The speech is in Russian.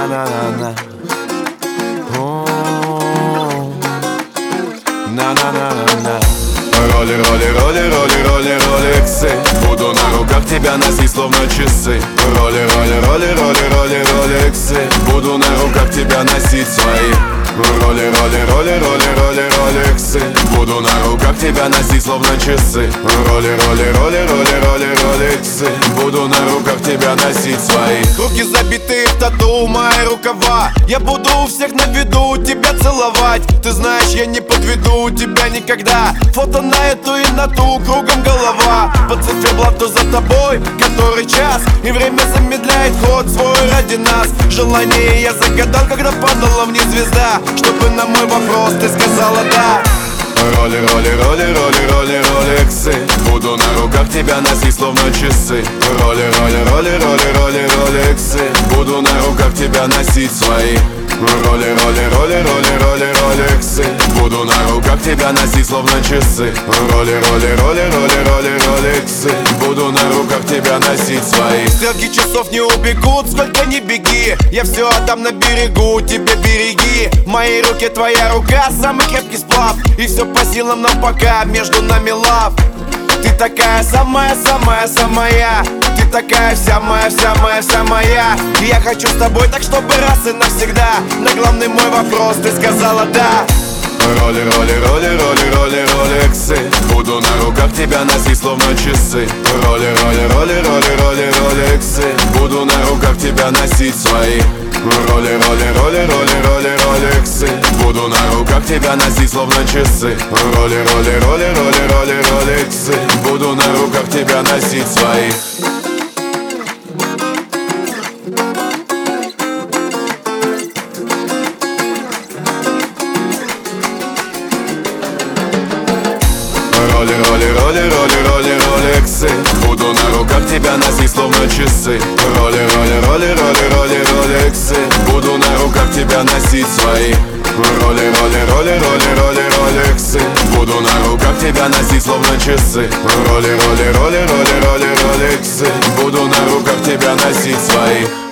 На-на-на-на-на. На-на-на-на-на. Роли, роли, роли, роли, роли, ролексы. Буду на руках тебя носить, словно часы. Роли, роли, роли, роли, роли, ролексы. Буду на руках тебя носить свои. Роли, роли, роли, роли, роли, ролексы. Буду на руках тебя носить, словно часы. Роли, роли, роли, роли, роли, ролексы. Буду на руках тебя носить свои. Руки забиты в тату, мои рукава. Я буду у всех на виду тебя целовать. Ты знаешь, я не подведу тебя никогда. Фото на эту и на ту, кругом голова. По циферблату за тобой, который час. И время замедляет ход свой ради нас. Желание я загадал, когда падала вниз звезда, чтобы на мой вопрос ты сказала да. Роли, роли, роли, роли, роли, ролексы. Буду на руках тебя носить, словно часы. Роли, роли, роли, роли, роли, ролексы. Буду на руках тебя носить свои. Роли, роли, роли, роли, роли, ролексы. Буду на руках тебя носить, словно часы. Роли, роли, роли, роли, роли, ролексы. Буду на руках тебя носить свои. Стрелки часов не убегут, сколько ни беги. Я все отдам на берегу, тебе береги. В моей руке твоя рука, самый крепкий сплав. И все по силам нам пока, между нами лав. Ты такая самая, самая, самая. Ты такая вся моя, вся моя, вся моя. И я хочу с тобой так, чтобы раз и навсегда. На главный мой вопрос ты сказала да. Роли, роли, роли, роли, роли, ролексы. Буду на руках тебя носить, словно часы. Роли, роли, роли, роли, роли, ролексы. Буду на руках тебя носить свои. Роли, роли, роли, роли, роли, ролексы. Буду на руках тебя носить, словно часы. Роли, роли, роли, роли, роли, ролексы. Буду на руках тебя носить свои. Роли, роли, роли, роли, роли, ролексы. Буду на руках тебя носить, словно часы. Роли, роли, роли, роли, роли, ролексы. Буду на руках тебя носить свои. Роли, роли, роли, роли, роли, ролексы. Буду на руках тебя носить, словно часы. Роли, роли, роли, роли, роли, ролексы. Буду на руках тебя носить свои.